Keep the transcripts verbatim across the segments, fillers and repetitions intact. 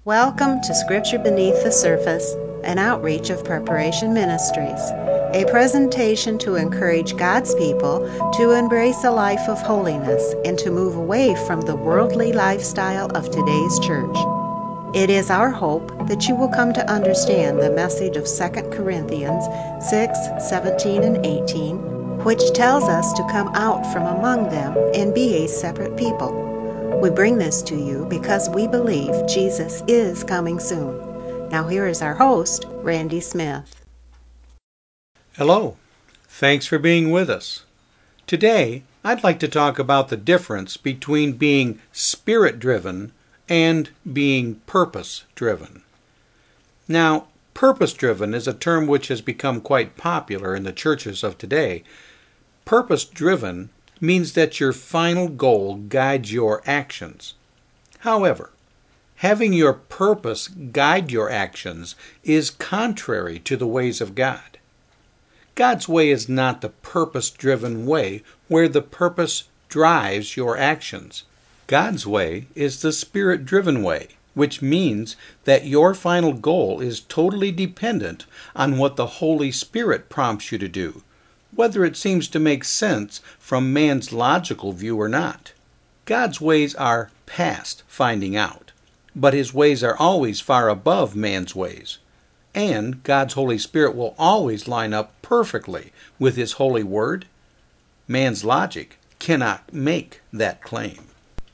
Welcome to Scripture Beneath the Surface, an outreach of Preparation Ministries, a presentation to encourage God's people to embrace a life of holiness and to move away from the worldly lifestyle of today's church. It is our hope that you will come to understand the message of Second Corinthians six, seventeen, and eighteen, which tells us to come out from among them and be a separate people. We bring this to you because we believe Jesus is coming soon. Now here is our host, Randy Smith. Hello. Thanks for being with us. Today, I'd like to talk about the difference between being spirit-driven and being purpose-driven. Now, purpose-driven is a term which has become quite popular in the churches of today. Purpose-driven means that your final goal guides your actions. However, having your purpose guide your actions is contrary to the ways of God. God's way is not the purpose-driven way where the purpose drives your actions. God's way is the spirit-driven way, which means that your final goal is totally dependent on what the Holy Spirit prompts you to do, whether it seems to make sense from man's logical view or not. God's ways are past finding out, but His ways are always far above man's ways. And God's Holy Spirit will always line up perfectly with His holy word. Man's logic cannot make that claim.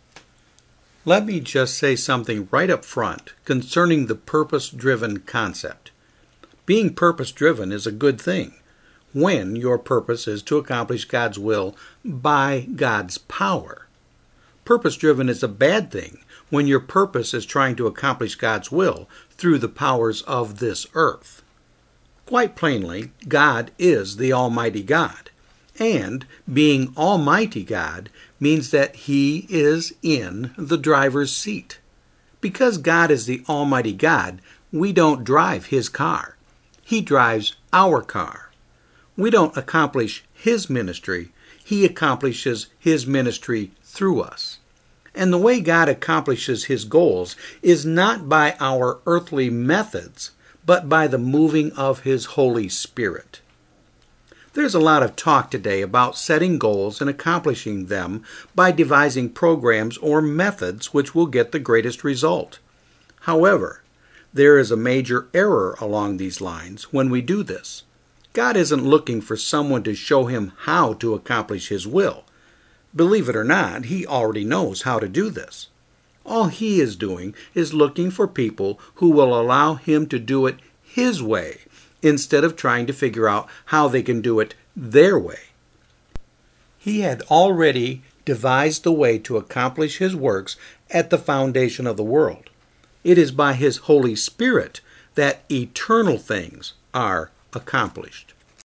Let me just say something right up front concerning the purpose-driven concept. Being purpose-driven is a good thing when your purpose is to accomplish God's will by God's power. Purpose-driven is a bad thing when your purpose is trying to accomplish God's will through the powers of this earth. Quite plainly, God is the Almighty God, and being Almighty God means that He is in the driver's seat. Because God is the Almighty God, we don't drive His car. He drives our car. We don't accomplish His ministry. He accomplishes His ministry through us. And the way God accomplishes His goals is not by our earthly methods, but by the moving of His Holy Spirit. There's a lot of talk today about setting goals and accomplishing them by devising programs or methods which will get the greatest result. However, there is a major error along these lines when we do this. God isn't looking for someone to show Him how to accomplish His will. Believe it or not, He already knows how to do this. All He is doing is looking for people who will allow Him to do it His way, instead of trying to figure out how they can do it their way. He had already devised the way to accomplish His works at the foundation of the world. It is by His Holy Spirit that eternal things are accomplished.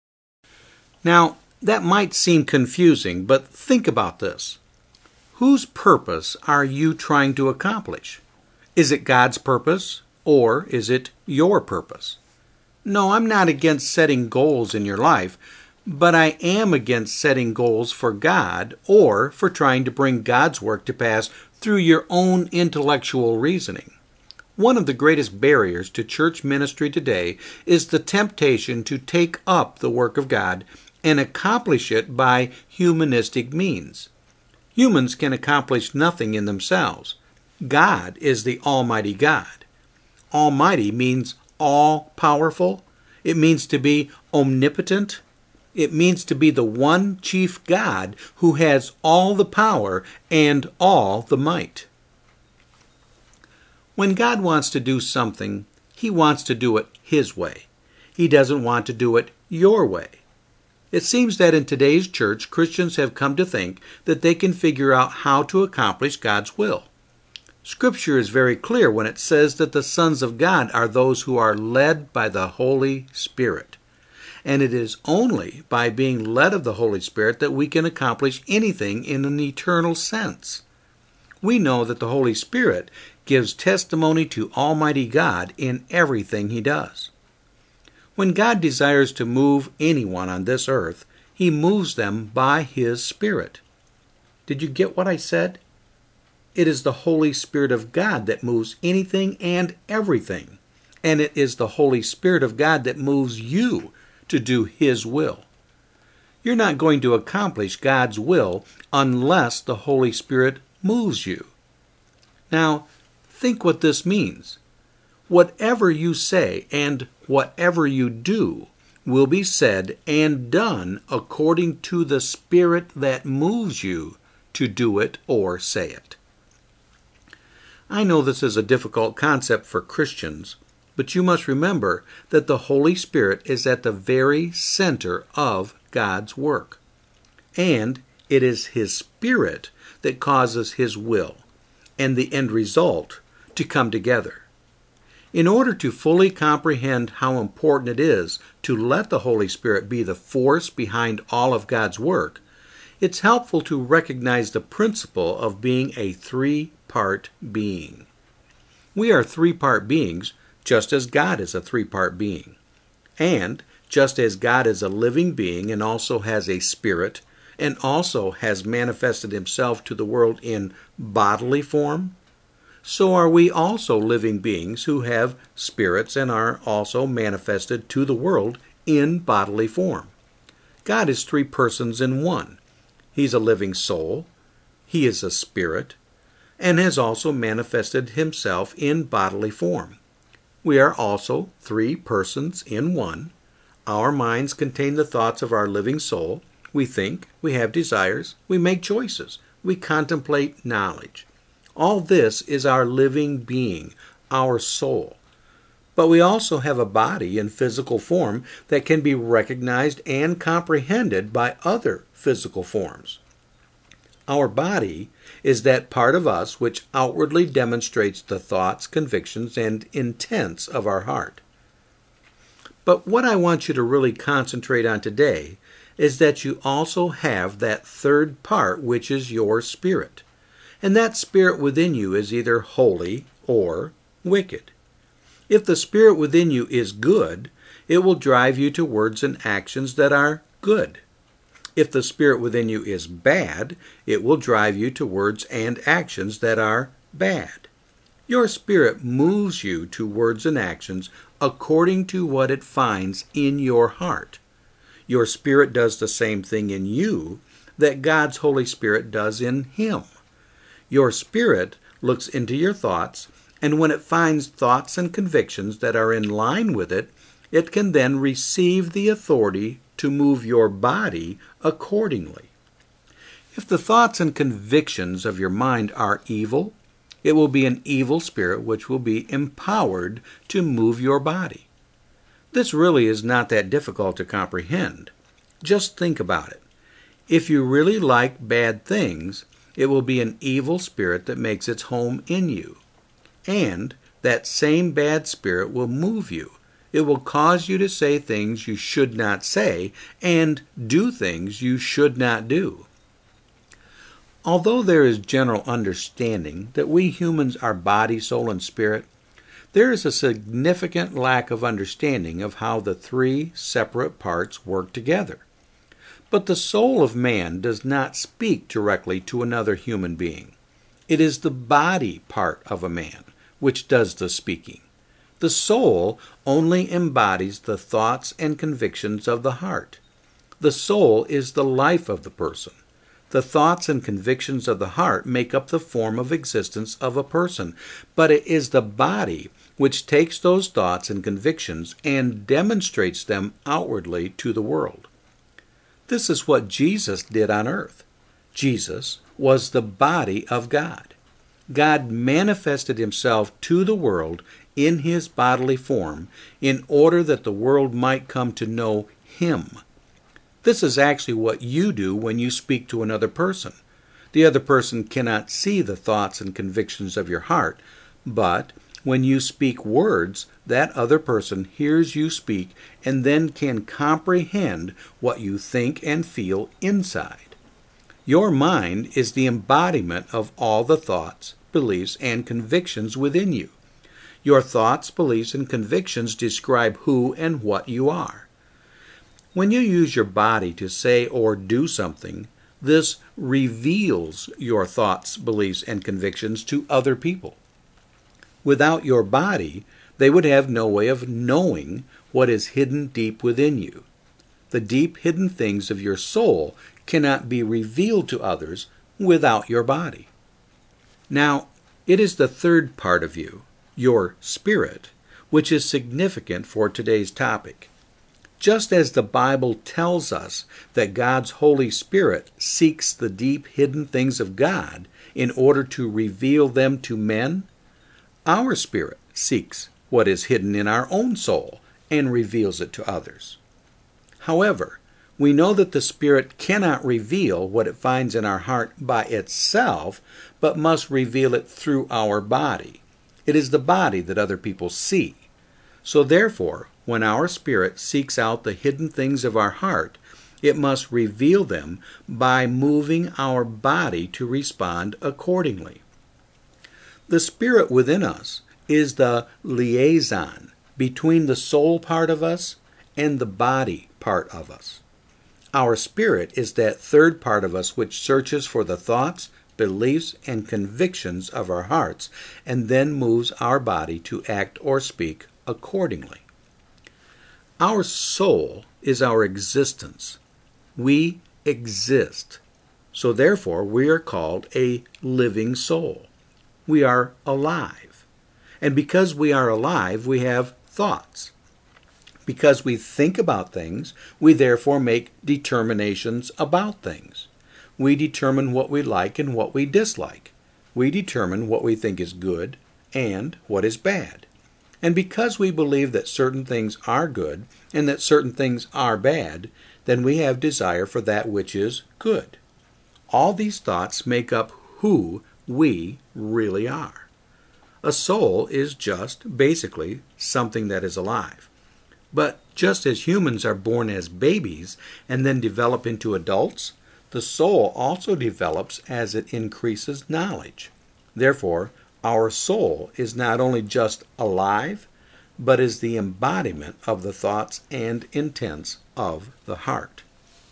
Now, that might seem confusing, but think about this. Whose purpose are you trying to accomplish? Is it God's purpose, or is it your purpose? No, I'm not against setting goals in your life, but I am against setting goals for God or for trying to bring God's work to pass through your own intellectual reasoning. One of the greatest barriers to church ministry today is the temptation to take up the work of God and accomplish it by humanistic means. Humans can accomplish nothing in themselves. God is the Almighty God. Almighty means all-powerful. It means to be omnipotent. It means to be the one chief God who has all the power and all the might. When God wants to do something, He wants to do it His way. He doesn't want to do it your way. It seems that in today's church, Christians have come to think that they can figure out how to accomplish God's will. Scripture is very clear when it says that the sons of God are those who are led by the Holy Spirit. And it is only by being led of the Holy Spirit that we can accomplish anything in an eternal sense. We know that the Holy Spirit gives testimony to Almighty God in everything He does. When God desires to move anyone on this earth, He moves them by His Spirit. Did you get what I said? It is the Holy Spirit of God that moves anything and everything. And it is the Holy Spirit of God that moves you to do His will. You're not going to accomplish God's will unless the Holy Spirit moves you. Now, think what this means. Whatever you say and whatever you do will be said and done according to the Spirit that moves you to do it or say it. I know this is a difficult concept for Christians, but you must remember that the Holy Spirit is at the very center of God's work. And it is His Spirit that causes His will and the end result to come together. In order to fully comprehend how important it is to let the Holy Spirit be the force behind all of God's work, it's helpful to recognize the principle of being a three-part being. We are three-part beings, just as God is a three-part being. And just as God is a living being and also has a spirit, and also has manifested Himself to the world in bodily form, so are we also living beings who have spirits and are also manifested to the world in bodily form. God is three persons in one. He's a living soul, He is a spirit, and has also manifested Himself in bodily form. We are also three persons in one. Our minds contain the thoughts of our living soul. We think, we have desires, we make choices, we contemplate knowledge. All this is our living being, our soul. But we also have a body in physical form that can be recognized and comprehended by other physical forms. Our body is that part of us which outwardly demonstrates the thoughts, convictions, and intents of our heart. But what I want you to really concentrate on today is that you also have that third part, which is your spirit. And that spirit within you is either holy or wicked. If the spirit within you is good, it will drive you to words and actions that are good. If the spirit within you is bad, it will drive you to words and actions that are bad. Your spirit moves you to words and actions according to what it finds in your heart. Your spirit does the same thing in you that God's Holy Spirit does in Him. Your spirit looks into your thoughts, and when it finds thoughts and convictions that are in line with it, it can then receive the authority to move your body accordingly. If the thoughts and convictions of your mind are evil, it will be an evil spirit which will be empowered to move your body. This really is not that difficult to comprehend. Just think about it. If you really like bad things, it will be an evil spirit that makes its home in you. And that same bad spirit will move you. It will cause you to say things you should not say and do things you should not do. Although there is general understanding that we humans are body, soul, and spirit, there is a significant lack of understanding of how the three separate parts work together. But the soul of man does not speak directly to another human being. It is the body part of a man which does the speaking. The soul only embodies the thoughts and convictions of the heart. The soul is the life of the person. The thoughts and convictions of the heart make up the form of existence of a person, but it is the body which takes those thoughts and convictions and demonstrates them outwardly to the world. This is what Jesus did on earth. Jesus was the body of God. God manifested Himself to the world in His bodily form in order that the world might come to know Him. This is actually what you do when you speak to another person. The other person cannot see the thoughts and convictions of your heart, but when you speak words, that other person hears you speak and then can comprehend what you think and feel inside. Your mind is the embodiment of all the thoughts, beliefs, and convictions within you. Your thoughts, beliefs, and convictions describe who and what you are. When you use your body to say or do something, This reveals your thoughts, beliefs, and convictions to other people. Without your body, they would have no way of knowing what is hidden deep within you. The deep hidden things of your soul cannot be revealed to others without your body. Now, it is the third part of you, your spirit, which is significant for today's topic. Just as the Bible tells us that God's Holy Spirit seeks the deep hidden things of God in order to reveal them to men, our spirit seeks what is hidden in our own soul and reveals it to others. However, we know that the Spirit cannot reveal what it finds in our heart by itself, but must reveal it through our body. It is the body that other people see. So therefore, when our spirit seeks out the hidden things of our heart, it must reveal them by moving our body to respond accordingly. The Spirit within us is the liaison between the soul part of us and the body part of us. Our spirit is that third part of us which searches for the thoughts, beliefs, and convictions of our hearts, and then moves our body to act or speak accordingly. Our soul is our existence. We exist. So therefore, we are called a living soul. We are alive. And because we are alive, we have thoughts. Because we think about things, we therefore make determinations about things. We determine what we like and what we dislike. We determine what we think is good and what is bad. And because we believe that certain things are good and that certain things are bad, then we have desire for that which is good. All these thoughts make up who we really are. A soul is just, basically, something that is alive. But just as humans are born as babies and then develop into adults, the soul also develops as it increases knowledge. Therefore, our soul is not only just alive, but is the embodiment of the thoughts and intents of the heart.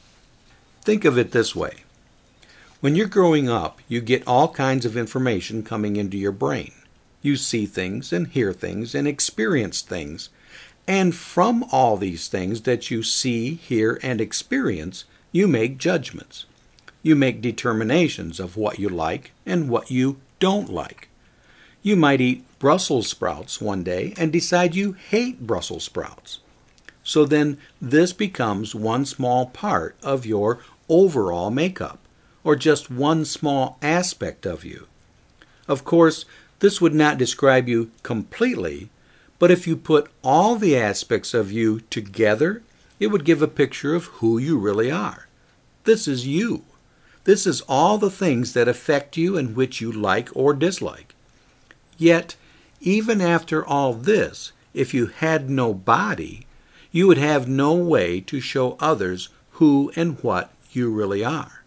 Think of it this way. When you're growing up, you get all kinds of information coming into your brain. You see things and hear things and experience things. And from all these things that you see, hear, and experience, you make judgments. You make determinations of what you like and what you don't like. You might eat Brussels sprouts one day and decide you hate Brussels sprouts. So then this becomes one small part of your overall makeup, or just one small aspect of you. Of course, this would not describe you completely, but if you put all the aspects of you together, it would give a picture of who you really are. This is you. This is all the things that affect you and which you like or dislike. Yet, even after all this, if you had no body, you would have no way to show others who and what you really are.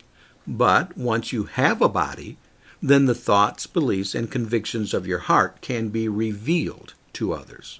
But once you have a body, then the thoughts, beliefs, and convictions of your heart can be revealed to others.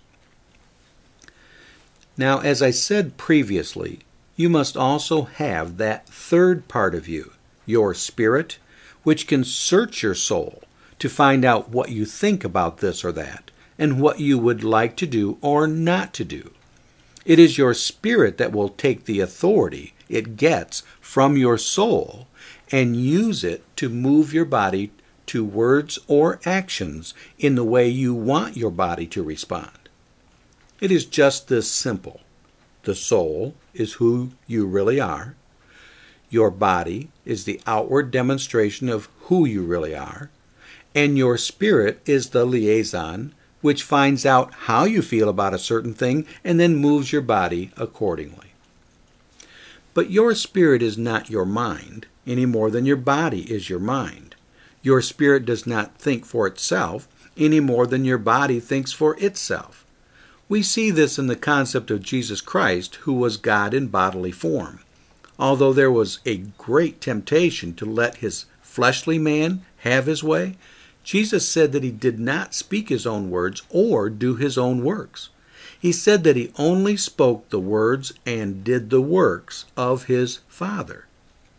Now, as I said previously, you must also have that third part of you, your spirit, which can search your soul to find out what you think about this or that, and what you would like to do or not to do. It is your spirit that will take the authority it gets from your soul and use it to move your body to words or actions in the way you want your body to respond. It is just this simple. The soul is who you really are. Your body is the outward demonstration of who you really are. And your spirit is the liaison which finds out how you feel about a certain thing and then moves your body accordingly. But your spirit is not your mind any more than your body is your mind. Your spirit does not think for itself any more than your body thinks for itself. We see this in the concept of Jesus Christ, who was God in bodily form. Although there was a great temptation to let his fleshly man have his way, Jesus said that he did not speak his own words or do his own works. He said that he only spoke the words and did the works of his Father.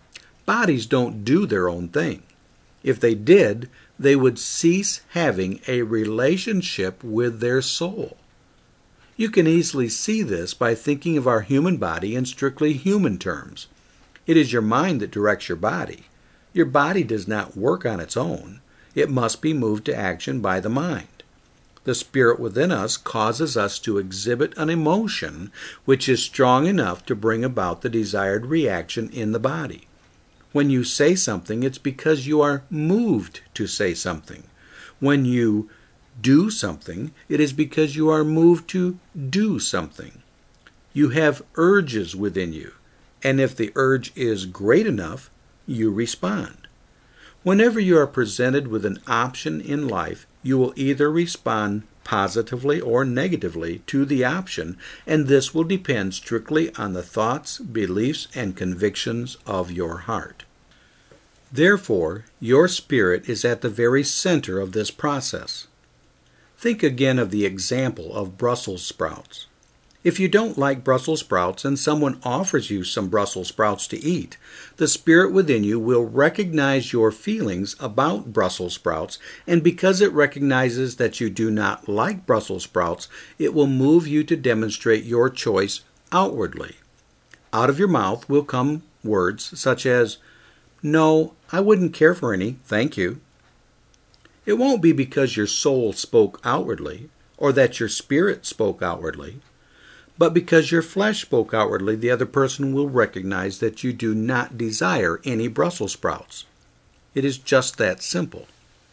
Bodies don't do their own thing. If they did, they would cease having a relationship with their soul. You can easily see this by thinking of our human body in strictly human terms. It is your mind that directs your body. Your body does not work on its own. It must be moved to action by the mind. The spirit within us causes us to exhibit an emotion which is strong enough to bring about the desired reaction in the body. When you say something, it's because you are moved to say something. When you do something, it is because you are moved to do something. You have urges within you, and if the urge is great enough, you respond. Whenever you are presented with an option in life, you will either respond positively or negatively to the option, and this will depend strictly on the thoughts, beliefs, and convictions of your heart. Therefore, your spirit is at the very center of this process. Think again of the example of Brussels sprouts. If you don't like Brussels sprouts and someone offers you some Brussels sprouts to eat, the spirit within you will recognize your feelings about Brussels sprouts, and because it recognizes that you do not like Brussels sprouts, it will move you to demonstrate your choice outwardly. Out of your mouth will come words such as, "No, I wouldn't care for any, thank you." It won't be because your soul spoke outwardly, or that your spirit spoke outwardly, but because your flesh spoke outwardly, the other person will recognize that you do not desire any Brussels sprouts. It is just that simple.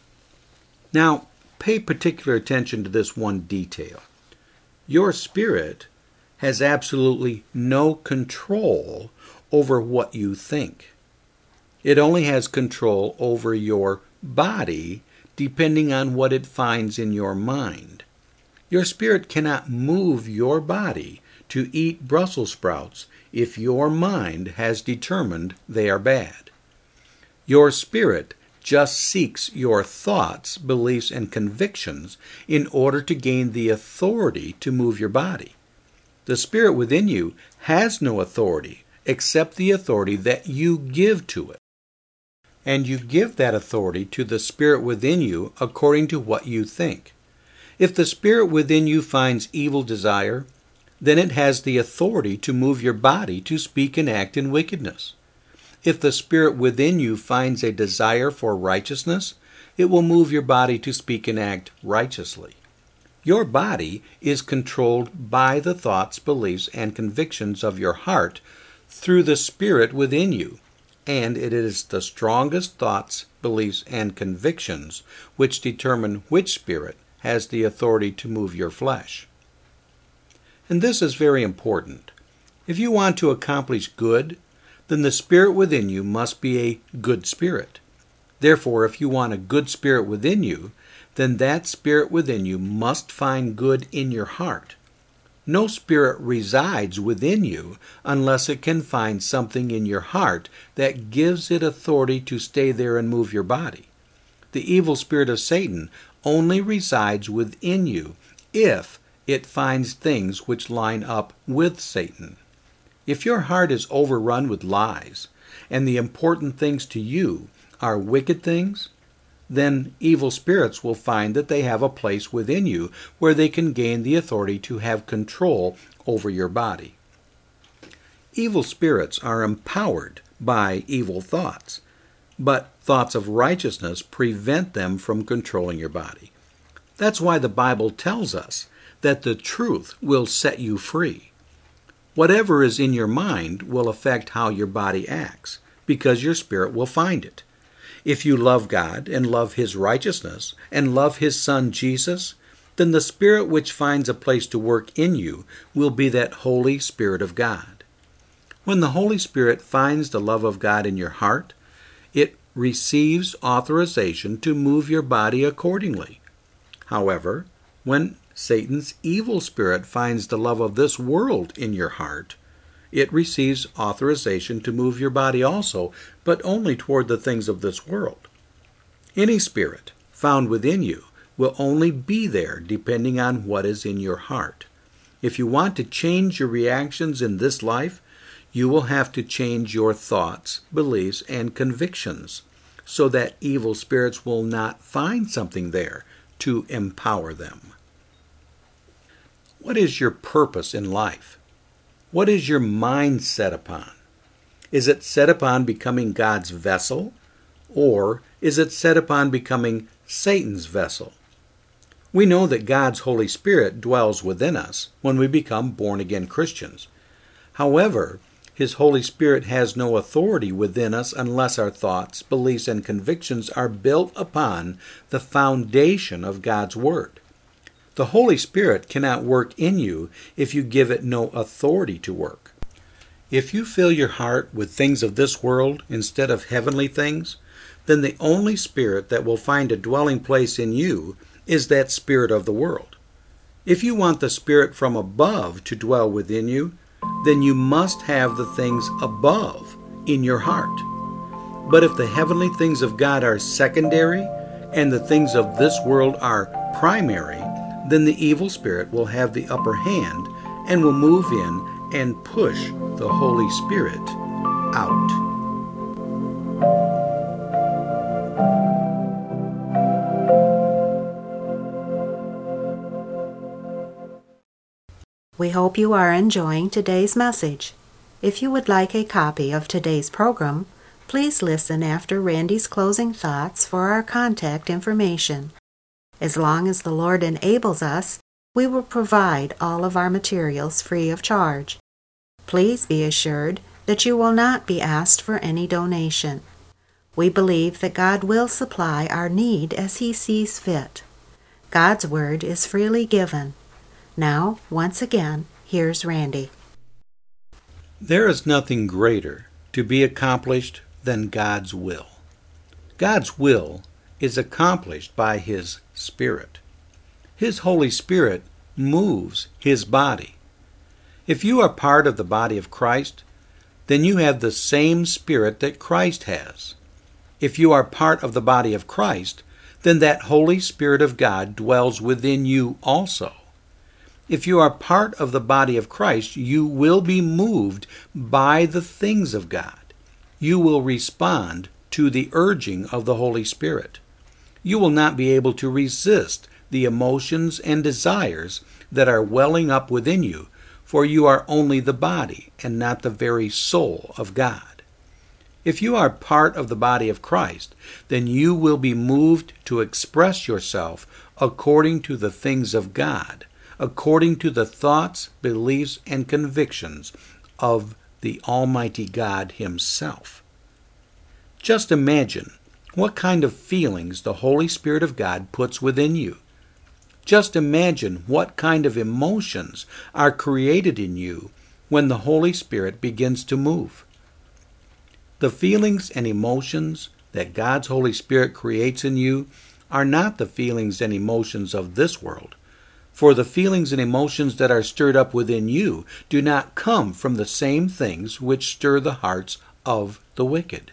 Now, pay particular attention to this one detail. Your spirit has absolutely no control over what you think. It only has control over your body, depending on what it finds in your mind. Your spirit cannot move your body to eat Brussels sprouts if your mind has determined they are bad. Your spirit just seeks your thoughts, beliefs, and convictions in order to gain the authority to move your body. The spirit within you has no authority except the authority that you give to it. And you give that authority to the spirit within you according to what you think. If the spirit within you finds evil desire, then it has the authority to move your body to speak and act in wickedness. If the spirit within you finds a desire for righteousness, it will move your body to speak and act righteously. Your body is controlled by the thoughts, beliefs, and convictions of your heart through the spirit within you, and it is the strongest thoughts, beliefs, and convictions which determine which spirit has the authority to move your flesh. And this is very important. If you want to accomplish good, then the spirit within you must be a good spirit. Therefore, if you want a good spirit within you, then that spirit within you must find good in your heart. No spirit resides within you unless it can find something in your heart that gives it authority to stay there and move your body. The evil spirit of Satan only resides within you if it finds things which line up with Satan. If your heart is overrun with lies, and the important things to you are wicked things, then evil spirits will find that they have a place within you where they can gain the authority to have control over your body. Evil spirits are empowered by evil thoughts, but thoughts of righteousness prevent them from controlling your body. That's why the Bible tells us that the truth will set you free. Whatever is in your mind will affect how your body acts, because your spirit will find it. If you love God and love His righteousness and love His Son Jesus, then the Spirit which finds a place to work in you will be that Holy Spirit of God. When the Holy Spirit finds the love of God in your heart, it receives authorization to move your body accordingly. However, when Satan's evil spirit finds the love of this world in your heart, it receives authorization to move your body also, but only toward the things of this world. Any spirit found within you will only be there depending on what is in your heart. If you want to change your reactions in this life, You will have to change your thoughts, beliefs, and convictions so that evil spirits will not find something there to empower them. What is your purpose in life? What is your mind set upon? Is it set upon becoming God's vessel, or is it set upon becoming Satan's vessel? We know that God's Holy Spirit dwells within us when we become born-again Christians. However, His Holy Spirit has no authority within us unless our thoughts, beliefs, and convictions are built upon the foundation of God's Word. The Holy Spirit cannot work in you if you give it no authority to work. If you fill your heart with things of this world instead of heavenly things, then the only spirit that will find a dwelling place in you is that spirit of the world. If you want the Spirit from above to dwell within you, then you must have the things above in your heart. But if the heavenly things of God are secondary and the things of this world are primary, then the evil spirit will have the upper hand and will move in and push the Holy Spirit out. We hope you are enjoying today's message. If you would like a copy of today's program, please listen after Randy's closing thoughts for our contact information. As long as the Lord enables us, we will provide all of our materials free of charge. Please be assured that you will not be asked for any donation. We believe that God will supply our need as He sees fit. God's Word is freely given. Now, once again, here's Randy. There is nothing greater to be accomplished than God's will. God's will is accomplished by His Spirit. His Holy Spirit moves His body. If you are part of the body of Christ, then you have the same Spirit that Christ has. If you are part of the body of Christ, then that Holy Spirit of God dwells within you also. If you are part of the body of Christ, you will be moved by the things of God. You will respond to the urging of the Holy Spirit. You will not be able to resist the emotions and desires that are welling up within you, for you are only the body and not the very soul of God. If you are part of the body of Christ, then you will be moved to express yourself according to the things of God, according to the thoughts, beliefs, and convictions of the Almighty God Himself. Just imagine what kind of feelings the Holy Spirit of God puts within you. Just imagine what kind of emotions are created in you when the Holy Spirit begins to move. The feelings and emotions that God's Holy Spirit creates in you are not the feelings and emotions of this world. For the feelings and emotions that are stirred up within you do not come from the same things which stir the hearts of the wicked.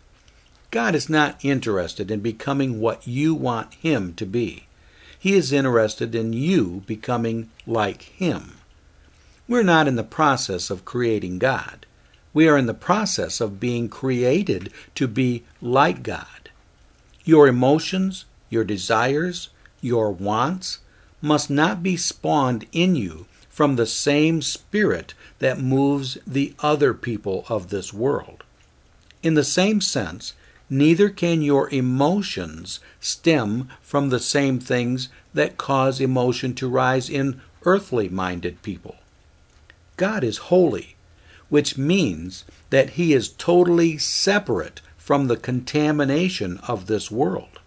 God is not interested in becoming what you want Him to be. He is interested in you becoming like Him. We're not in the process of creating God. We are in the process of being created to be like God. Your emotions, your desires, your wants must not be spawned in you from the same spirit that moves the other people of this world. In the same sense, neither can your emotions stem from the same things that cause emotion to rise in earthly-minded people. God is holy, which means that He is totally separate from the contamination of this world.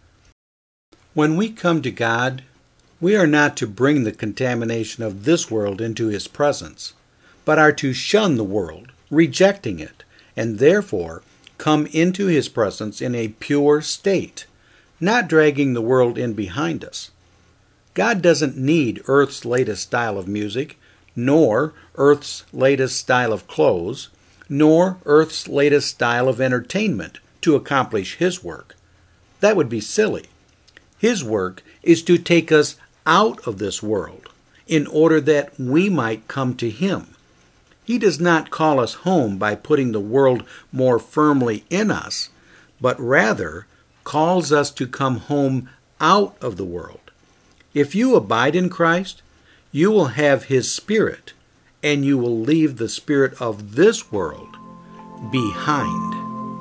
When we come to God, we are not to bring the contamination of this world into His presence, but are to shun the world, rejecting it, and therefore come into His presence in a pure state, not dragging the world in behind us. God doesn't need Earth's latest style of music, nor Earth's latest style of clothes, nor Earth's latest style of entertainment to accomplish His work. That would be silly. His work is to take us out of this world in order that we might come to Him. He does not call us home by putting the world more firmly in us, but rather calls us to come home out of the world. If you abide in Christ, you will have His Spirit, and you will leave the spirit of this world behind.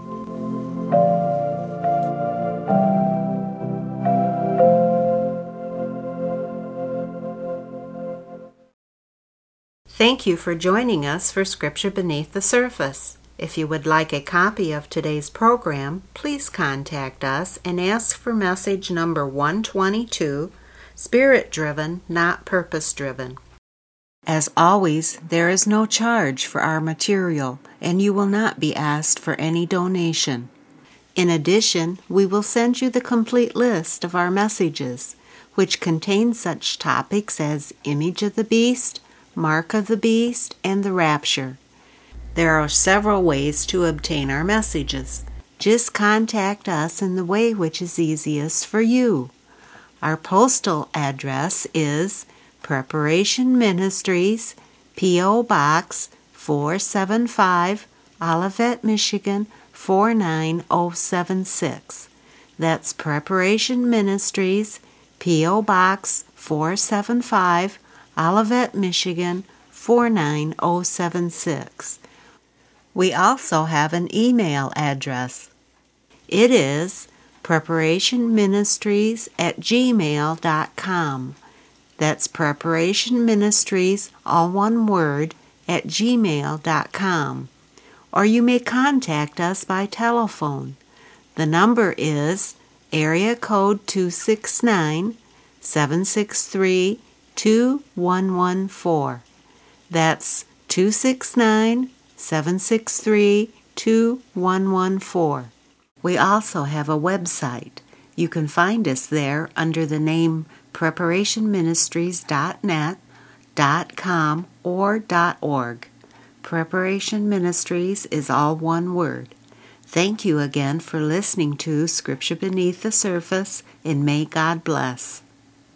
Thank you for joining us for Scripture Beneath the Surface. If you would like a copy of today's program, please contact us and ask for message number one twenty-two, Spirit Driven, Not Purpose Driven. As always, there is no charge for our material, and you will not be asked for any donation. In addition, we will send you the complete list of our messages, which contain such topics as Image of the Beast, Mark of the Beast, and the Rapture. There are several ways to obtain our messages. Just contact us in the way which is easiest for you. Our postal address is Preparation Ministries, P O. Box four seven five, Olivet, Michigan four nine zero seven six. That's Preparation Ministries, P O. Box four seven five, Olivet, Michigan four nine zero seven six. We also have an email address. It is preparationministries at gmail dot com. That's Preparation Ministries, all one word, at gmail dot com. Or you may contact us by telephone. The number is area code two six nine, seven six three, two one one four. That's two six nine, seven six three, two one one four. We also have a website. You can find us there under the name preparation ministries dot net, .com, or .org. Preparation Ministries is all one word. Thank you again for listening to Scripture Beneath the Surface, and may God bless.